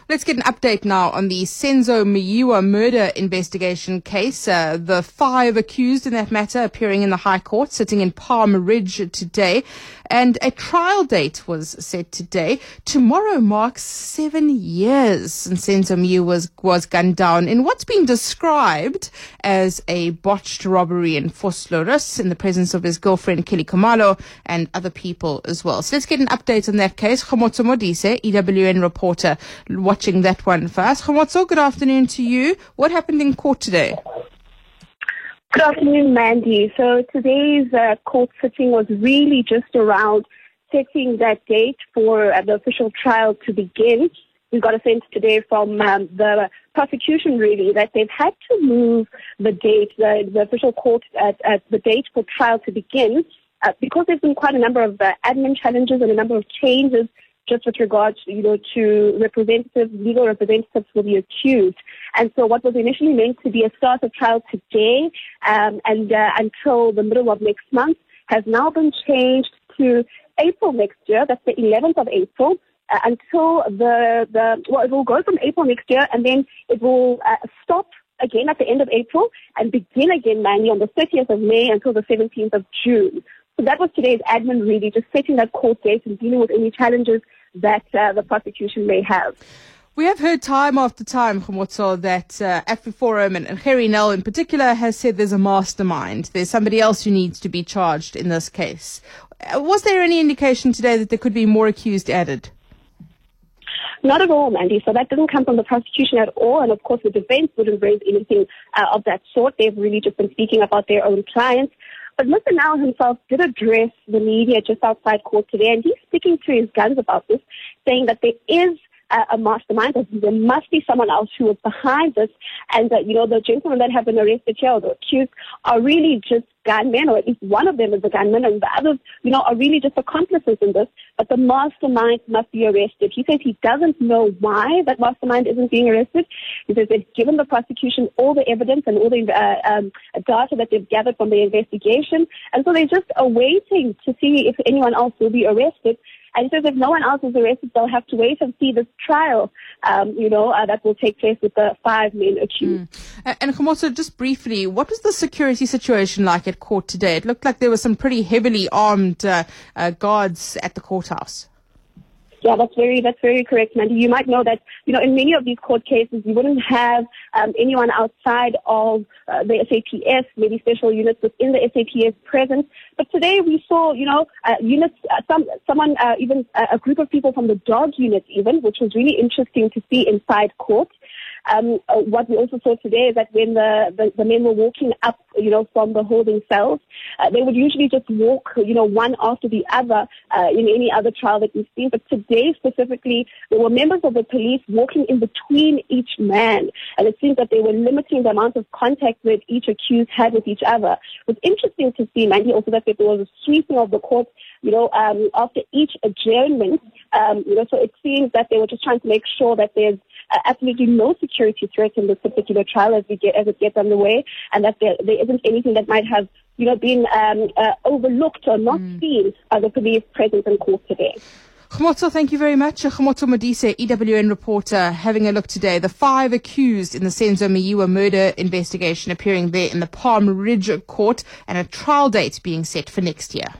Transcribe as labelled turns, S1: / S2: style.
S1: Let's get an update now on the Senzo Meyiwa murder investigation case. The 5 accused in that matter appearing in the High Court, sitting in Palm Ridge today. And a trial date was set today. Tomorrow marks 7 years since Senzo Meyiwa was gunned down in what's been described as a botched robbery in Vosloorus in the presence of his girlfriend Kelly Khumalo and other people as well. So let's get an update on that case. Khomotso Modise, EWN reporter, watching that one first. Khomotso, good afternoon to you. What happened in court today?
S2: Good afternoon, Mandy. So today's court sitting was really just around setting that date for the official trial to begin. We got a sense today from the prosecution, really, that they've had to move the date, the official court at the date for trial to begin, because there's been quite a number of admin challenges and a number of changes just with regards, to legal representatives for the accused. And so what was initially meant to be a start of trial today and until the middle of next month has now been changed to April next year. That's the 11th of April. Until it will go from April next year, and then it will stop again at the end of April and begin again manually on the 30th of May until the 17th of June. So that was today's admin, really, just setting that court date and dealing with any challenges that the prosecution may have.
S1: We have heard time after time, Khomotso, that AfriForum and Gerrie Nel in particular has said there's a mastermind. There's somebody else who needs to be charged in this case. Was there any indication today that there could be more accused added?
S2: Not at all, Mandy. So that didn't come from the prosecution at all. And of course, the defense wouldn't raise anything of that sort. They've really just been speaking about their own clients. But Mr. Nel himself did address the media just outside court today, and he's sticking to his guns about this, saying that there is a mastermind, that there must be someone else who is behind this, and that, the gentlemen that have been arrested here, or the accused, are really just gunmen, or at least one of them is a gunman, and the others, are really just accomplices in this, but the mastermind must be arrested. He says he doesn't know why that mastermind isn't being arrested. He says they've given the prosecution all the evidence and all the data that they've gathered from the investigation, and so they're just awaiting to see if anyone else will be arrested. And he says if no one else is arrested, they'll have to wait and see this trial, that will take place with the 5 men accused.
S1: And Khomotso, just briefly, what was the security situation like at court today? It looked like there were some pretty heavily armed guards at the courthouse.
S2: Yeah, that's very correct, Mandy. You might know that, in many of these court cases, you wouldn't have anyone outside of the SAPS, maybe special units within the SAPS present. But today we saw, units, even a group of people from the dog unit even, which was really interesting to see inside court. What we also saw today is that when the men were walking up, from the holding cells, they would usually just walk, one after the other in any other trial that we've seen. But today specifically, there were members of the police walking in between each man. And it seems that they were limiting the amount of contact that each accused had with each other. It was interesting to see, Mandy, also that there was a sweeping of the court, after each adjournment. So it seems that they were just trying to make sure that there's absolutely no security threat in this particular trial as it gets underway, and that there isn't anything that might have, been overlooked or not seen by the police present in court today.
S1: Khomotso, thank you very much. Khomotso Modise, EWN reporter, having a look today. The 5 accused in the Senzo Meyiwa murder investigation appearing there in the Palm Ridge court, and a trial date being set for next year.